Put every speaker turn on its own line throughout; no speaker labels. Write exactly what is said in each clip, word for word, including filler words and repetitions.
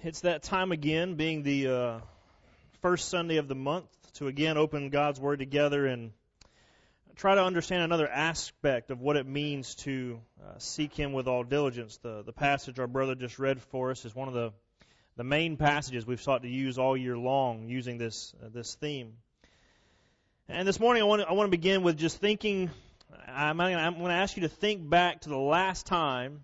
It's that time again, being the uh, first Sunday of the month, to again open God's Word together and try to understand another aspect of what it means to uh, seek Him with all diligence. The the passage our brother just read for us is one of the the main passages we've sought to use all year long, using this uh, this theme. And this morning, I want to, I want to begin with just thinking. I'm going to ask you to think back to the last time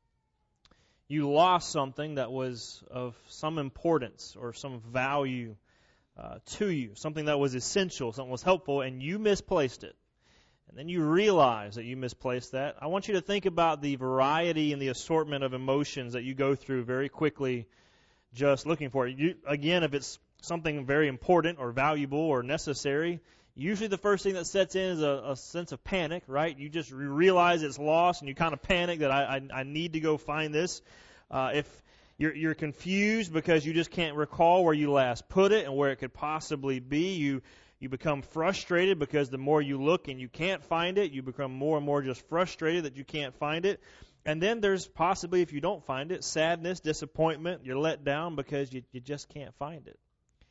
you lost something that was of some importance or some value uh, to you, something that was essential, something was helpful, and you misplaced it. And then you realize that you misplaced that. I want you to think about the variety and the assortment of emotions that you go through very quickly just looking for it. You, again, if it's something very important or valuable or necessary, usually the first thing that sets in is a, a sense of panic, right? You just realize it's lost and you kind of panic that I, I, I need to go find this. Uh, if you're, you're confused because you just can't recall where you last put it and where it could possibly be, you you become frustrated because the more you look and you can't find it, you become more and more just frustrated that you can't find it. And then there's possibly, if you don't find it, sadness, disappointment, you're let down because you, you just can't find it.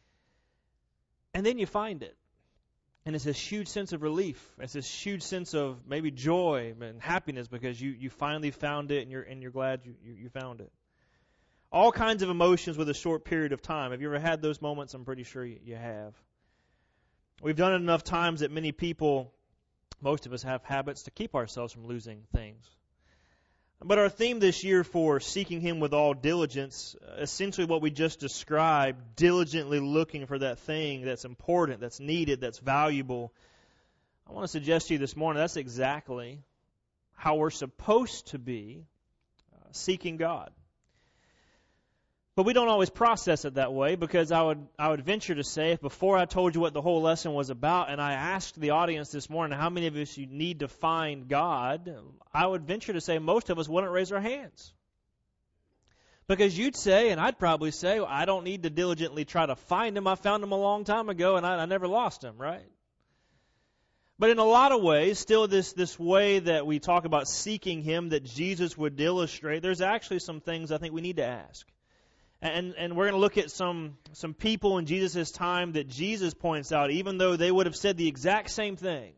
And then you find it. And it's this huge sense of relief. It's this huge sense of maybe joy and happiness because you, you finally found it and you're and you're glad you, you, you found it. All kinds of emotions with a short period of time. Have you ever had those moments? I'm pretty sure you, you have. We've done it enough times that many people, most of us have habits to keep ourselves from losing things. But our theme this year for seeking Him with all diligence, essentially what we just described, diligently looking for that thing that's important, that's needed, that's valuable. I want to suggest to you this morning that's exactly how we're supposed to be uh, seeking God. But we don't always process it that way, because I would I would venture to say, if before I told you what the whole lesson was about, and I asked the audience this morning how many of us you need to find God, I would venture to say most of us wouldn't raise our hands. Because you'd say, and I'd probably say, well, I don't need to diligently try to find Him. I found Him a long time ago, and I, I never lost Him, right? But in a lot of ways, still this, this way that we talk about seeking Him that Jesus would illustrate, there's actually some things I think we need to ask. And and we're going to look at some some people in Jesus' time that Jesus points out, even though they would have said the exact same thing.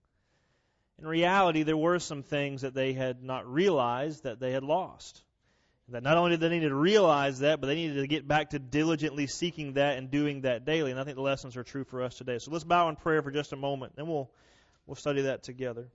In reality, there were some things that they had not realized that they had lost. That not only did they need to realize that, but they needed to get back to diligently seeking that and doing that daily. And I think the lessons are true for us today. So let's bow in prayer for just a moment, and we'll we'll study that together.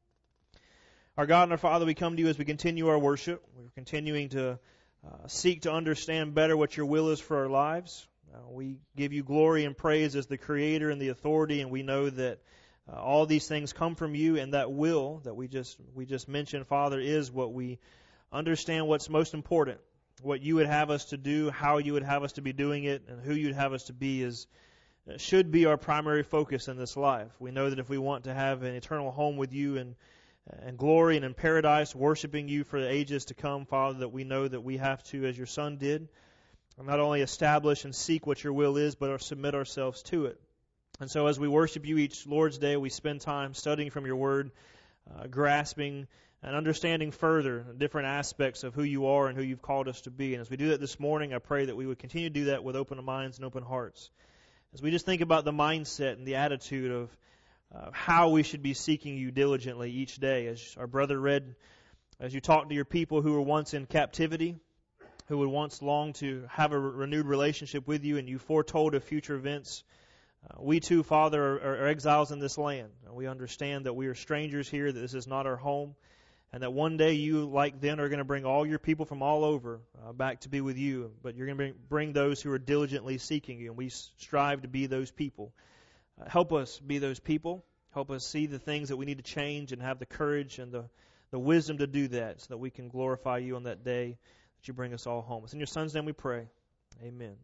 Our God and our Father, we come to You as we continue our worship. We're continuing to Uh, seek to understand better what Your will is for our lives. Uh, we give You glory and praise as the Creator and the authority, and we know that uh, all these things come from You, and that will that we just we just mentioned, Father, is what we understand what's most important. What You would have us to do, how You would have us to be doing it, and who You'd have us to be is uh, should be our primary focus in this life. We know that if we want to have an eternal home with You and and glory and in paradise, worshiping You for the ages to come, Father, that we know that we have to, as Your Son did, not only establish and seek what Your will is, but submit ourselves to it. And so as we worship You each Lord's Day, we spend time studying from Your Word, uh, grasping and understanding further different aspects of who You are and who You've called us to be. And as we do that this morning, I pray that we would continue to do that with open minds and open hearts. As we just think about the mindset and the attitude of Uh, how we should be seeking You diligently each day. As our brother read, as You talked to Your people who were once in captivity, who would once long to have a re- renewed relationship with You, and You foretold of future events. Uh, we too, Father, are, are exiles in this land. We understand that we are strangers here, that this is not our home, and that one day You, like then, are going to bring all Your people from all over uh, back to be with You. But You're going to bring, bring those who are diligently seeking You, and we strive to be those people. Uh, help us be those people. Help us see the things that we need to change and have the courage and the, the wisdom to do that so that we can glorify You on that day that You bring us all home. It's in Your Son's name we pray. Amen.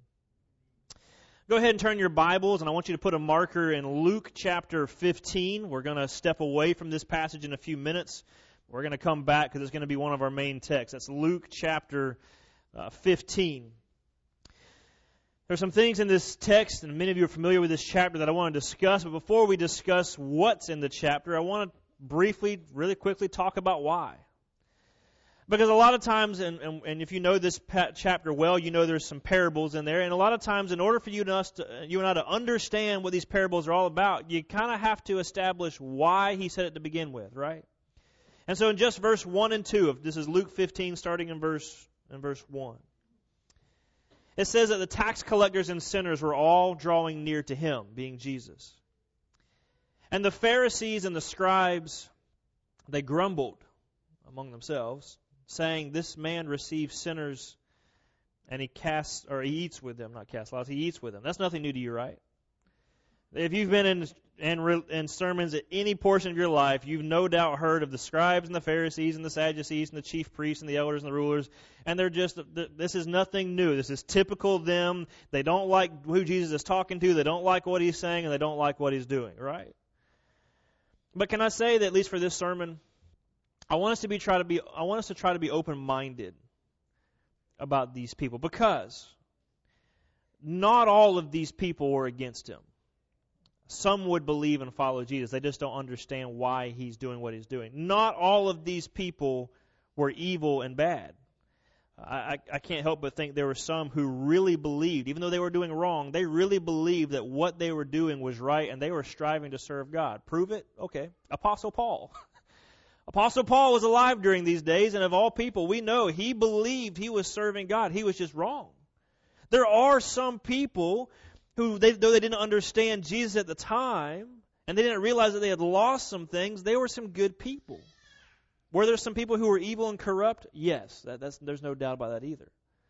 Go ahead and turn your Bibles, and I want you to put a marker in Luke chapter fifteen. We're going to step away from this passage in a few minutes. We're going to come back because it's going to be one of our main texts. That's Luke chapter uh, fifteen. There's some things in this text, and many of you are familiar with this chapter, that I want to discuss. But before we discuss what's in the chapter, I want to briefly, really quickly talk about why. Because a lot of times, and, and, and if you know this chapter well, you know there's some parables in there. And a lot of times, in order for you and, us to, you and I to understand what these parables are all about, you kind of have to establish why he said it to begin with, right? And so in just verse one and two, of this is Luke fifteen, starting in verse in verse one. It says that the tax collectors and sinners were all drawing near to him, being Jesus. And the Pharisees and the scribes, they grumbled among themselves, saying, "This man receives sinners, and he casts, or he eats with them." Not casts lots, he eats with them. That's nothing new to you, right? If you've been in, in in sermons at any portion of your life, you've no doubt heard of the scribes and the Pharisees and the Sadducees and the chief priests and the elders and the rulers. And they're just, this is nothing new. This is typical of them. They don't like who Jesus is talking to. They don't like what he's saying, and they don't like what he's doing, right? But can I say that at least for this sermon, I want us to be try to be I want us to try to be open-minded about these people, because not all of these people were against him. Some would believe and follow Jesus. They just don't understand why he's doing what he's doing. Not all of these people were evil and bad. I, I can't help but think there were some who really believed, even though they were doing wrong, they really believed that what they were doing was right, and they were striving to serve God. Prove it? Okay. Apostle Paul. Apostle Paul was alive during these days, and of all people, we know he believed he was serving God. He was just wrong. There are some people who, they, though they didn't understand Jesus at the time, and they didn't realize that they had lost some things, they were some good people. Were there some people who were evil and corrupt? Yes, that, that's, there's no doubt about that either.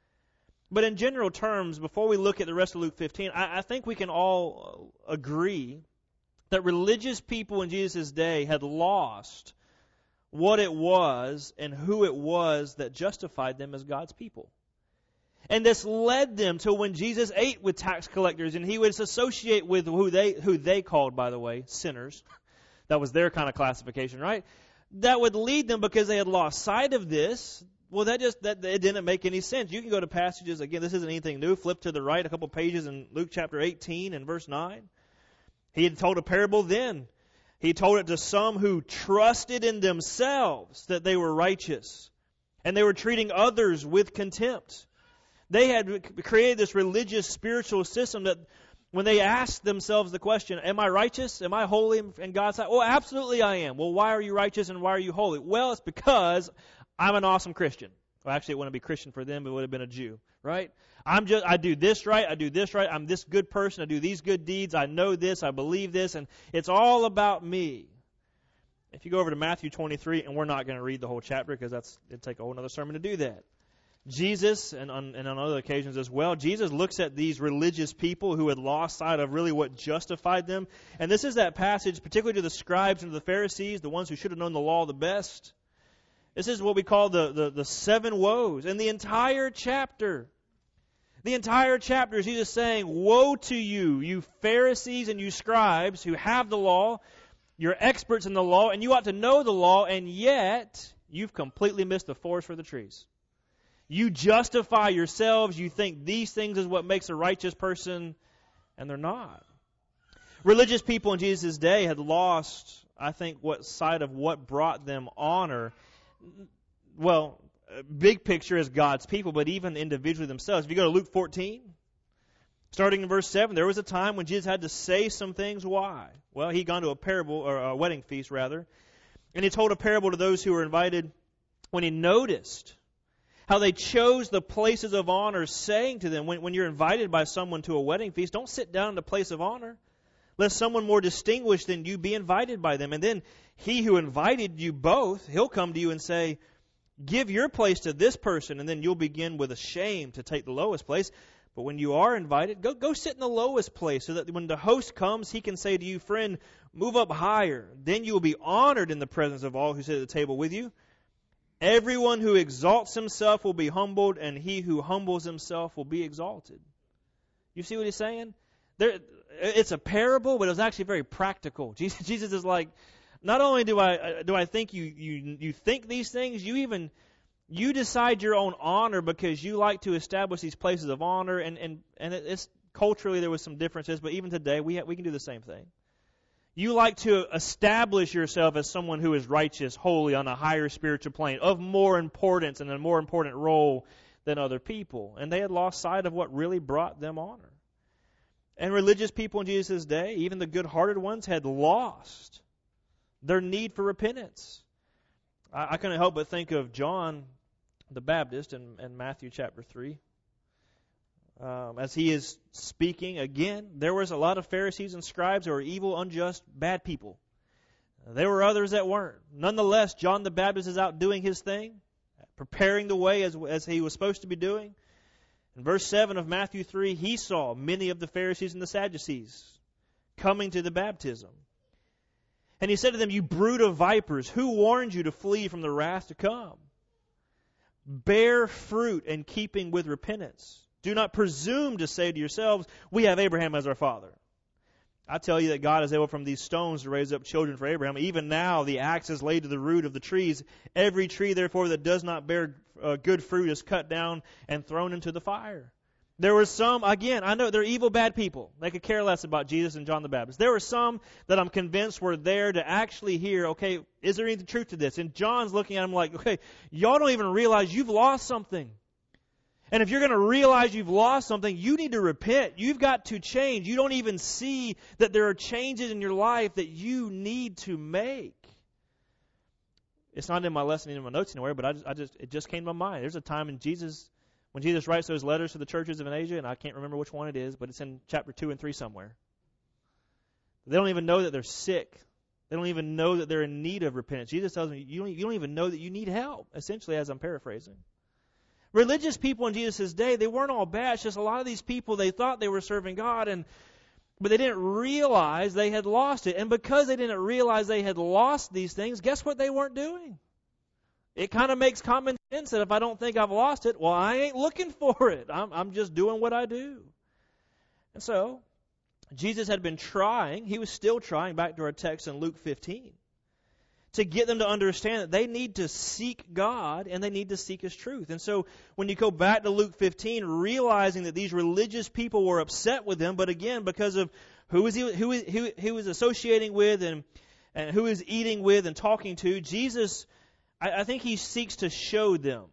But in general terms, before we look at the rest of Luke fifteen, I, I think we can all agree that religious people in Jesus' day had lost what it was and who it was that justified them as God's people. And this led them to when Jesus ate with tax collectors, and he would associate with who they who they called, by the way, sinners. That was their kind of classification, right? That would lead them, because they had lost sight of this. Well, that just that it didn't make any sense. You can go to passages, again, this isn't anything new. Flip to the right a couple pages in Luke chapter eighteen and verse nine. He had told a parable then. He told it to some who trusted in themselves that they were righteous, and they were treating others with contempt. They had created this religious, spiritual system that when they asked themselves the question, am I righteous? Am I holy in God's sight? Well, absolutely I am. Well, why are you righteous and why are you holy? Well, it's because I'm an awesome Christian. Well, actually, it wouldn't be Christian for them. It would have been a Jew, right? I'm just, I do this right. I do this right. I'm this good person. I do these good deeds. I know this. I believe this. And it's all about me. If you go over to Matthew twenty-three, and we're not going to read the whole chapter because that's it'd take a whole other sermon to do that. Jesus, and on, and on other occasions as well, Jesus looks at these religious people who had lost sight of really what justified them. And this is that passage, particularly to the scribes and to the Pharisees, the ones who should have known the law the best. This is what we call the, the, the seven woes. And the entire chapter, the entire chapter is Jesus saying, woe to you, you Pharisees and you scribes who have the law. You're experts in the law, and you ought to know the law, and yet you've completely missed the forest for the trees. You justify yourselves. You think these things is what makes a righteous person, and they're not. Religious people in Jesus' day had lost, I think, what sight of what brought them honor. Well, big picture is God's people, but even individually themselves. If you go to Luke fourteen, starting in verse seven, there was a time when Jesus had to say some things. Why? Well, he'd gone to a parable, or a wedding feast, rather, and he told a parable to those who were invited when he noticed how they chose the places of honor, saying to them, when, when you're invited by someone to a wedding feast, don't sit down in the place of honor. Let someone more distinguished than you be invited by them. And then he who invited you both, he'll come to you and say, give your place to this person, and then you'll begin with a shame to take the lowest place. But when you are invited, go, go sit in the lowest place, so that when the host comes, he can say to you, friend, move up higher. Then you will be honored in the presence of all who sit at the table with you. Everyone who exalts himself will be humbled, and he who humbles himself will be exalted. You see what he's saying? There, it's a parable, but it was actually very practical. Jesus, Jesus is like, not only do I do I think you, you you think these things, you even you decide your own honor because you like to establish these places of honor, and and and it's culturally there was some differences, but even today we ha- we can do the same thing. You like to establish yourself as someone who is righteous, holy, on a higher spiritual plane, of more importance and a more important role than other people. And they had lost sight of what really brought them honor. And religious people in Jesus' day, even the good-hearted ones, had lost their need for repentance. I, I couldn't help but think of John the Baptist in, in Matthew chapter three. Um, as he is speaking, again, there was a lot of Pharisees and scribes who were evil, unjust, bad people. There were others that weren't. Nonetheless, John the Baptist is out doing his thing, preparing the way as, as he was supposed to be doing. In verse seven of Matthew three, he saw many of the Pharisees and the Sadducees coming to the baptism. And he said to them, "You brood of vipers, who warned you to flee from the wrath to come? Bear fruit in keeping with repentance. Do not presume to say to yourselves, 'We have Abraham as our father.' I tell you that God is able from these stones to raise up children for Abraham. Even now the axe is laid to the root of the trees. Every tree, therefore, that does not bear uh, good fruit is cut down and thrown into the fire." There were some, again, I know they're evil, bad people. They could care less about Jesus and John the Baptist. There were some that I'm convinced were there to actually hear, okay, is there any truth to this? And John's looking at them like, okay, y'all don't even realize you've lost something. And if you're going to realize you've lost something, you need to repent. You've got to change. You don't even see that there are changes in your life that you need to make. It's not in my lesson, in my notes anywhere, but I just, I just it just came to my mind. There's a time in Jesus, when Jesus writes those letters to the churches of Asia, and I can't remember which one it is, but it's in chapter two and three somewhere. They don't even know that they're sick. They don't even know that they're in need of repentance. Jesus tells them, you don't, you don't even know that you need help, essentially, as I'm paraphrasing. Religious people in Jesus' day, they weren't all bad. It's just a lot of these people, they thought they were serving God, and but they didn't realize they had lost it. And because they didn't realize they had lost these things, guess what they weren't doing? It kind of makes common sense that if I don't think I've lost it, well, I ain't looking for it. I'm, I'm just doing what I do. And so, Jesus had been trying, he was still trying, back to our text in Luke fifteen, to get them to understand that they need to seek God and they need to seek His truth. And so when you go back to Luke fifteen, realizing that these religious people were upset with Him, but again, because of who is he, who is, who, who is associating with and, and who is eating with and talking to, Jesus, I, I think He seeks to show them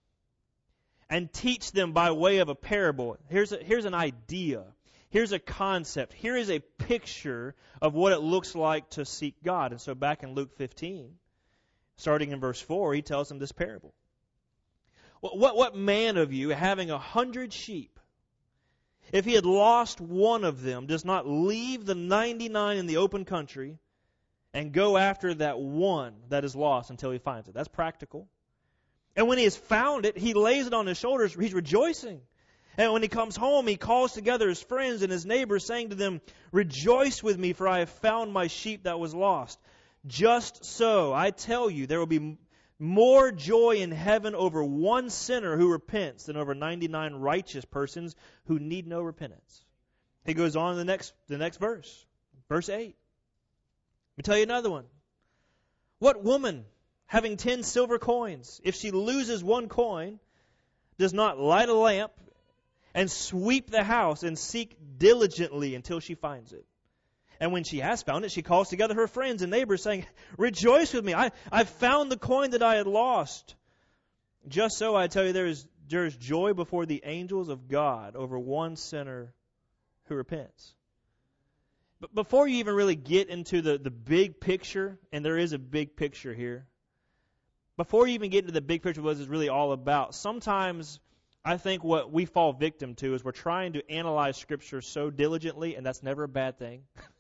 and teach them by way of a parable. Here's a, here's an idea. Here's a concept. Here is a picture of what it looks like to seek God. And so back in Luke fifteen, starting in verse four, he tells them this parable. What, what, what man of you, having a hundred sheep, if he had lost one of them, does not leave the ninety-nine in the open country and go after that one that is lost until he finds it? That's practical. And when he has found it, he lays it on his shoulders. He's rejoicing. And when he comes home, he calls together his friends and his neighbors, saying to them, "Rejoice with me, for I have found my sheep that was lost." Just so, I tell you, there will be more joy in heaven over one sinner who repents than over ninety-nine righteous persons who need no repentance. He goes on to the next, the next verse, verse eight. Let me tell you another one. What woman, having ten silver coins, if she loses one coin, does not light a lamp and sweep the house and seek diligently until she finds it? And when she has found it, she calls together her friends and neighbors, saying, "Rejoice with me, I, I found the coin that I had lost." Just so, I tell you, there is, there is joy before the angels of God over one sinner who repents. But before you even really get into the, the big picture, and there is a big picture here, before you even get into the big picture of what this is really all about, sometimes I think what we fall victim to is we're trying to analyze Scripture so diligently, and that's never a bad thing.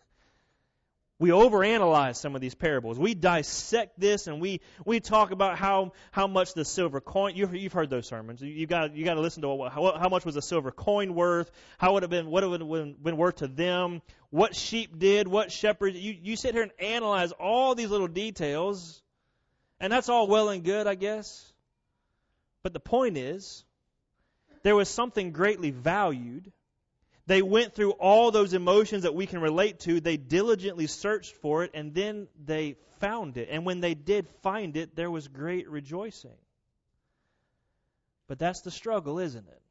We overanalyze some of these parables. We dissect this, and we, we talk about how, how much the silver coin. You've, you've heard those sermons. You, you got you got to listen to what, how, how much was a silver coin worth? How would it have been? What would have been worth to them? What sheep did? What shepherds? You you sit here and analyze all these little details, and that's all well and good, I guess. But the point is, there was something greatly valued. They went through all those emotions that we can relate to. They diligently searched for it, and then they found it. And when they did find it, there was great rejoicing. But that's the struggle, isn't it?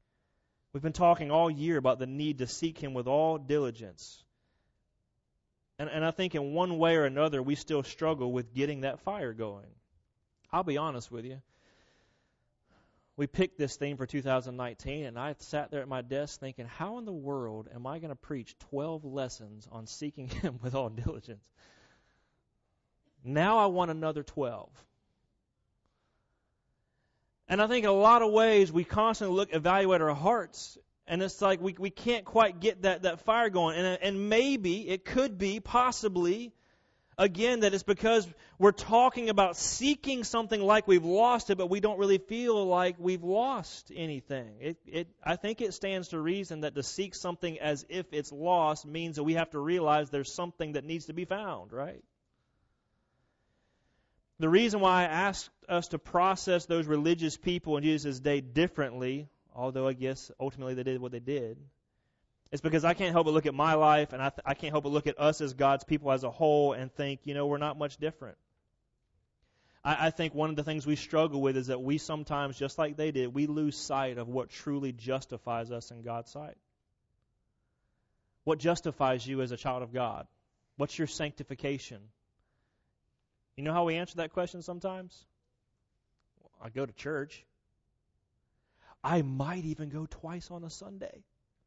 We've been talking all year about the need to seek Him with all diligence. And, and I think in one way or another, we still struggle with getting that fire going. I'll be honest with you. We picked this theme for two thousand nineteen, and I sat there at my desk thinking, how in the world am I going to preach twelve lessons on seeking Him with all diligence? Now I want another twelve. And I think in a lot of ways we constantly look, evaluate our hearts, and it's like we we can't quite get that, that fire going. And, and maybe, it could be, possibly, again, that it's because we're talking about seeking something like we've lost it, but we don't really feel like we've lost anything. It, it, I think it stands to reason that to seek something as if it's lost means that we have to realize there's something that needs to be found, right? The reason why I asked us to process those religious people in Jesus' day differently, although I guess ultimately they did what they did, is because I can't help but look at my life, and I, th- I can't help but look at us as God's people as a whole and think, you know, we're not much different. I, I think one of the things we struggle with is that we sometimes, just like they did, we lose sight of what truly justifies us in God's sight. What justifies you as a child of God? What's your sanctification? You know how we answer that question sometimes? I go to church. I might even go twice on a Sunday.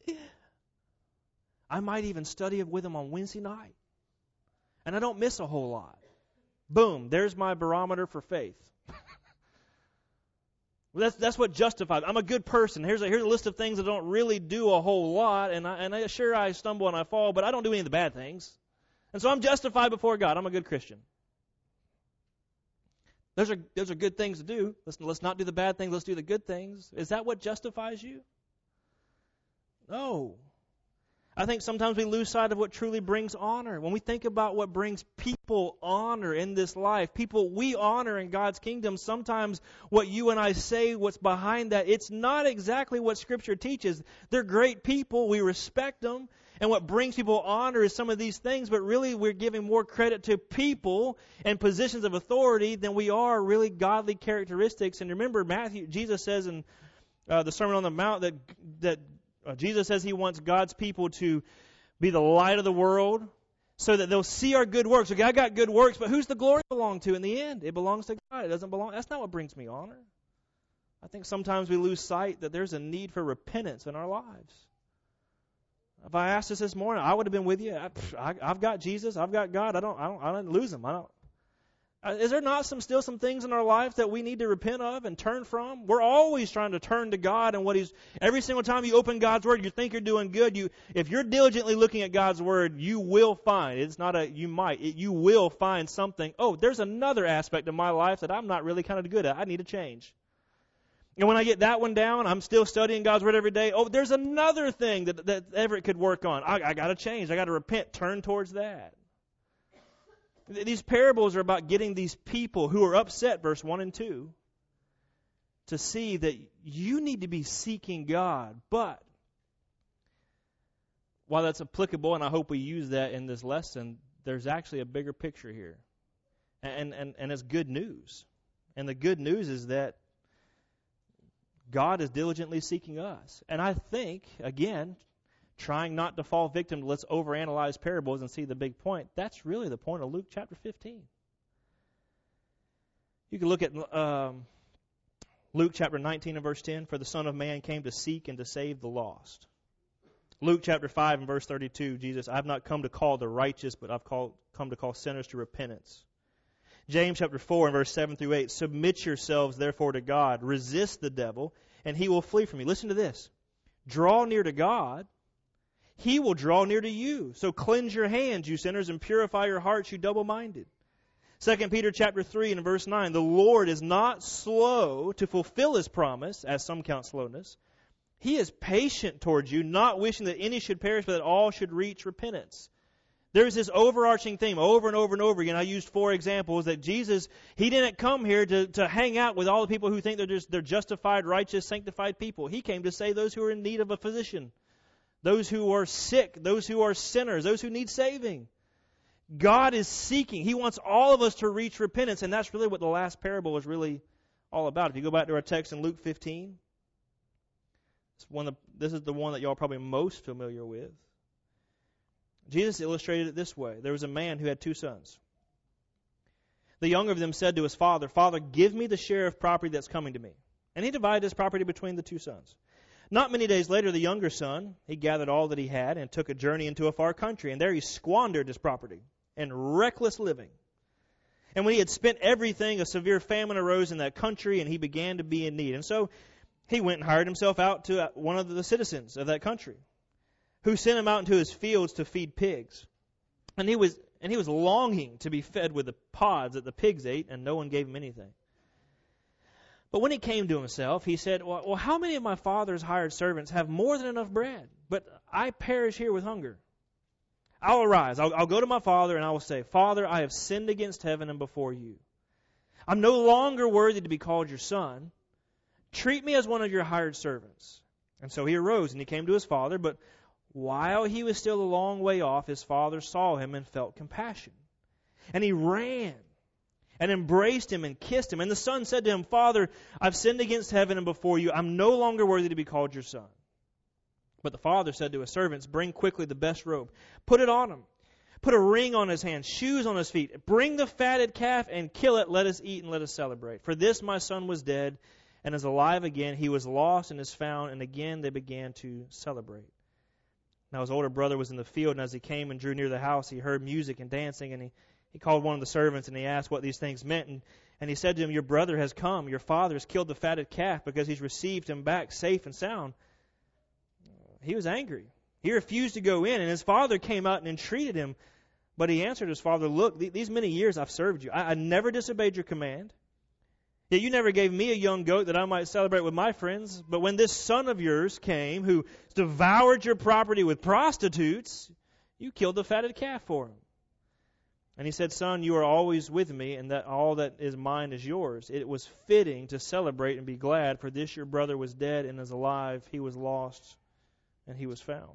I might even study with them on Wednesday night. And I don't miss a whole lot. Boom, there's my barometer for faith. Well, that's that's what justifies. I'm a good person. Here's a here's a list of things that don't really do a whole lot, and I, and I, sure I stumble and I fall, but I don't do any of the bad things. And so I'm justified before God. I'm a good Christian. Those are those are good things to do. Let's let's not do the bad things. Let's do the good things. Is that what justifies you? No. I think sometimes we lose sight of what truly brings honor. When we think about what brings people honor in this life, people we honor in God's kingdom, sometimes what you and I say, what's behind that, it's not exactly what Scripture teaches. They're great people. We respect them. And what brings people honor is some of these things, but really we're giving more credit to people and positions of authority than we are really godly characteristics. And remember, Matthew, Jesus says in uh, the Sermon on the Mount that that uh, Jesus says He wants God's people to be the light of the world so that they'll see our good works. Okay, I got good works, but who's the glory belong to in the end? It belongs to God. It doesn't belong. That's not what brings me honor. I think sometimes we lose sight that there's a need for repentance in our lives. If I asked us this morning, I would have been with you. I, I, I've got Jesus. I've got God. I don't. I don't. I didn't lose Him. I don't. Uh, is there not some still some things in our life that we need to repent of and turn from? We're always trying to turn to God and what He's. Every single time you open God's Word, you think you're doing good. You, if you're diligently looking at God's Word, you will find. It's not a you might. It, you will find something. Oh, there's another aspect of my life that I'm not really kind of good at. I need to change. And when I get that one down, I'm still studying God's Word every day. Oh, there's another thing that, that Everett could work on. I, I got to change. I got to repent. Turn towards that. These parables are about getting these people who are upset, verse one and two, to see that you need to be seeking God. But while that's applicable, and I hope we use that in this lesson, there's actually a bigger picture here. And, and, and it's good news. And the good news is that God is diligently seeking us. And I think, again, trying not to fall victim to let's overanalyze parables and see the big point, that's really the point of Luke chapter fifteen. You can look at um, Luke chapter nineteen and verse ten, for the Son of Man came to seek and to save the lost. Luke chapter five and verse thirty-two, Jesus, I have not come to call the righteous, but I've called, come to call sinners to repentance. James chapter four and verse seven through eight, submit yourselves therefore to God, resist the devil, and he will flee from you. Listen to this. Draw near to God, He will draw near to you. So cleanse your hands, you sinners, and purify your hearts, you double-minded. Second Peter chapter three and verse nine, the Lord is not slow to fulfill His promise, as some count slowness. He is patient towards you, not wishing that any should perish, but that all should reach repentance. There's this overarching theme over and over and over again. I used four examples that Jesus, He didn't come here to, to hang out with all the people who think they're just they're justified, righteous, sanctified people. He came to save those who are in need of a physician, those who are sick, those who are sinners, those who need saving. God is seeking. He wants all of us to reach repentance, and that's really what the last parable is really all about. If you go back to our text in Luke fifteen, it's one of, this is the one that y'all are probably most familiar with. Jesus illustrated it this way. There was a man who had two sons. The younger of them said to his father, "Father, give me the share of property that's coming to me." And he divided his property between the two sons. Not many days later, the younger son, he gathered all that he had and took a journey into a far country. And there he squandered his property in reckless living. And when he had spent everything, a severe famine arose in that country, and he began to be in need. And so he went and hired himself out to one of the citizens of that country, who sent him out into his fields to feed pigs. And he was and he was longing to be fed with the pods that the pigs ate, and no one gave him anything. But when he came to himself, he said, well, well, how many of my father's hired servants have more than enough bread? But I perish here with hunger. I'll arise. I'll, I'll go to my father, and I will say, Father, I have sinned against heaven and before you. I'm no longer worthy to be called your son. Treat me as one of your hired servants. And so he arose, and he came to his father, but while he was still a long way off, his father saw him and felt compassion. And he ran and embraced him and kissed him. And the son said to him, Father, I've sinned against heaven and before you. I'm no longer worthy to be called your son. But the father said to his servants, Bring quickly the best robe. Put it on him. Put a ring on his hand, shoes on his feet. Bring the fatted calf and kill it. Let us eat and let us celebrate. For this my son was dead and is alive again. He was lost and is found. And again they began to celebrate. Now his older brother was in the field, and as he came and drew near the house, he heard music and dancing, and he, he called one of the servants, and he asked what these things meant. And, and he said to him, Your brother has come. Your father has killed the fatted calf because he's received him back safe and sound. He was angry. He refused to go in, and his father came out and entreated him. But he answered his father, Look, th- these many years I've served you. I, I never disobeyed your command. Yet you never gave me a young goat that I might celebrate with my friends. But when this son of yours came, who devoured your property with prostitutes, you killed the fatted calf for him. And he said, Son, you are always with me, and that all that is mine is yours. It was fitting to celebrate and be glad, for this your brother was dead and is alive. He was lost, and he was found.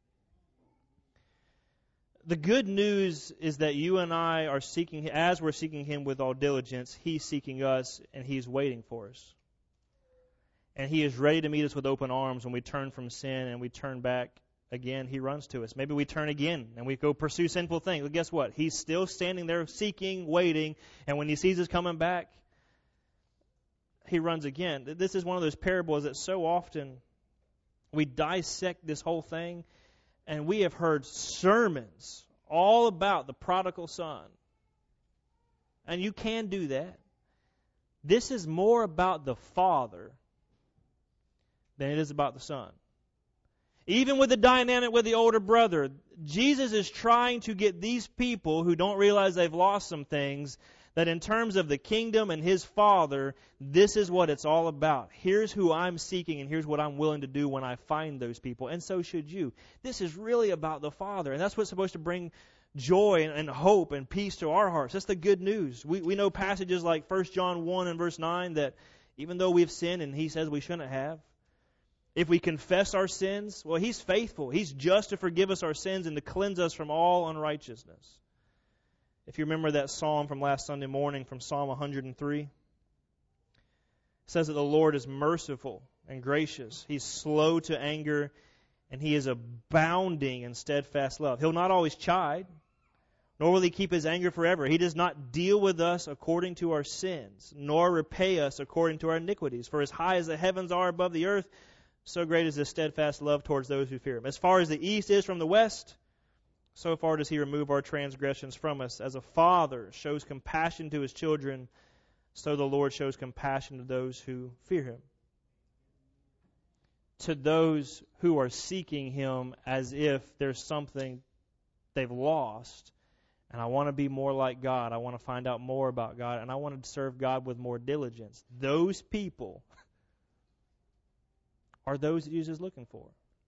The good news is that you and I are seeking, as we're seeking Him with all diligence, He's seeking us, and He's waiting for us. And He is ready to meet us with open arms when we turn from sin and we turn back again. He runs to us. Maybe we turn again and we go pursue sinful things. Well, guess what? He's still standing there seeking, waiting, and when He sees us coming back, He runs again. This is one of those parables that so often we dissect this whole thing. And we have heard sermons all about the prodigal son. And you can do that. This is more about the father than it is about the son. Even with the dynamic with the older brother, Jesus is trying to get these people who don't realize they've lost some things, that in terms of the kingdom and His Father, this is what it's all about. Here's who I'm seeking, and here's what I'm willing to do when I find those people. And so should you. This is really about the Father, and that's what's supposed to bring joy and, and hope and peace to our hearts. That's the good news. We, we know passages like First John one and verse nine that even though we've sinned, and He says we shouldn't have, if we confess our sins, well, He's faithful. He's just to forgive us our sins and to cleanse us from all unrighteousness. If you remember that psalm from last Sunday morning, from Psalm one hundred three, it says that the Lord is merciful and gracious. He's slow to anger, and He is abounding in steadfast love. He'll not always chide, nor will He keep His anger forever. He does not deal with us according to our sins, nor repay us according to our iniquities. For as high as the heavens are above the earth, so great is His steadfast love towards those who fear Him. As far as the east is from the west, so far does He remove our transgressions from us. As a father shows compassion to his children, so the Lord shows compassion to those who fear Him. To those who are seeking Him as if there's something they've lost, and I want to be more like God, I want to find out more about God, and I want to serve God with more diligence. Those people are those that Jesus is looking for.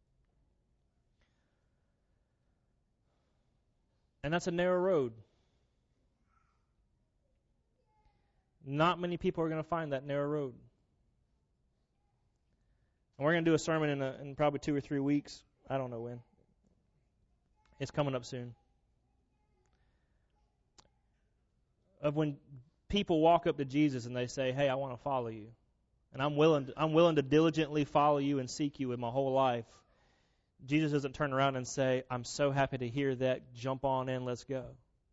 And that's a narrow road. Not many people are going to find that narrow road. And we're going to do a sermon in, a, in probably two or three weeks. I don't know when. It's coming up soon. Of when people walk up to Jesus and they say, hey, I want to follow you. And I'm willing to, I'm willing to diligently follow you and seek you with my whole life. Jesus doesn't turn around and say, I'm so happy to hear that, jump on in, let's go.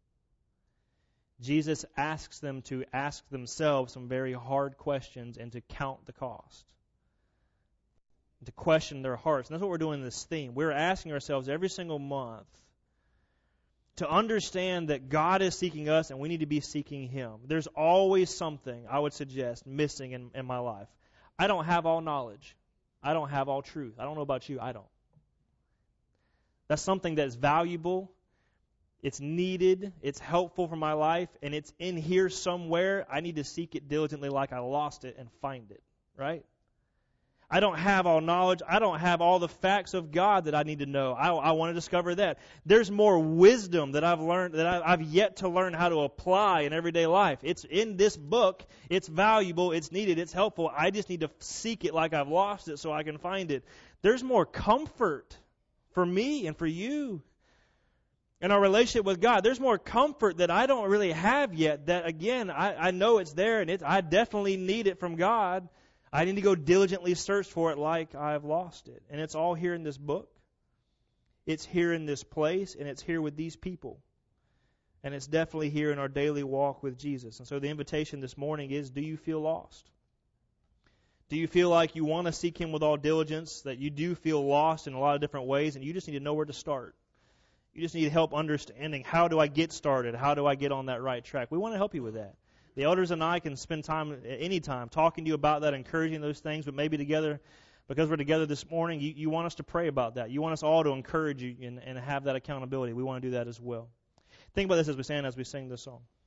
Jesus asks them to ask themselves some very hard questions and to count the cost. To question their hearts. And that's what we're doing in this theme. We're asking ourselves every single month to understand that God is seeking us and we need to be seeking Him. There's always something, I would suggest, missing in, in my life. I don't have all knowledge. I don't have all truth. I don't know about you. I don't. That's something that's valuable. It's needed, it's helpful for my life, and it's in here somewhere. I need to seek it diligently like I lost it and find it, right? I don't have all knowledge. I don't have all the facts of God that I need to know. I, I want to discover that. There's more wisdom that I've learned, that I, I've yet to learn how to apply in everyday life. It's in this book. It's valuable. It's needed. It's helpful. I just need to seek it like I've lost it so I can find it. There's more comfort for me and for you in our relationship with God. There's more comfort that I don't really have yet, that again, I, I know it's there and it's, I definitely need it from God. I need to go diligently search for it like I've lost it. And it's all here in this book. It's here in this place, and it's here with these people. And it's definitely here in our daily walk with Jesus. And so the invitation this morning is, do you feel lost? Do you feel like you want to seek Him with all diligence, that you do feel lost in a lot of different ways, and you just need to know where to start? You just need help understanding, how do I get started? How do I get on that right track? We want to help you with that. The elders and I can spend time, any time, talking to you about that, encouraging those things, but maybe together, because we're together this morning, you, you want us to pray about that. You want us all to encourage you and, and have that accountability. We want to do that as well. Think about this as we stand, as we sing this song.